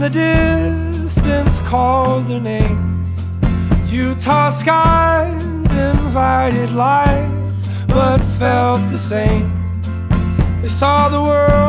the distance called their names. Utah skies invited life, but felt the same. They saw the world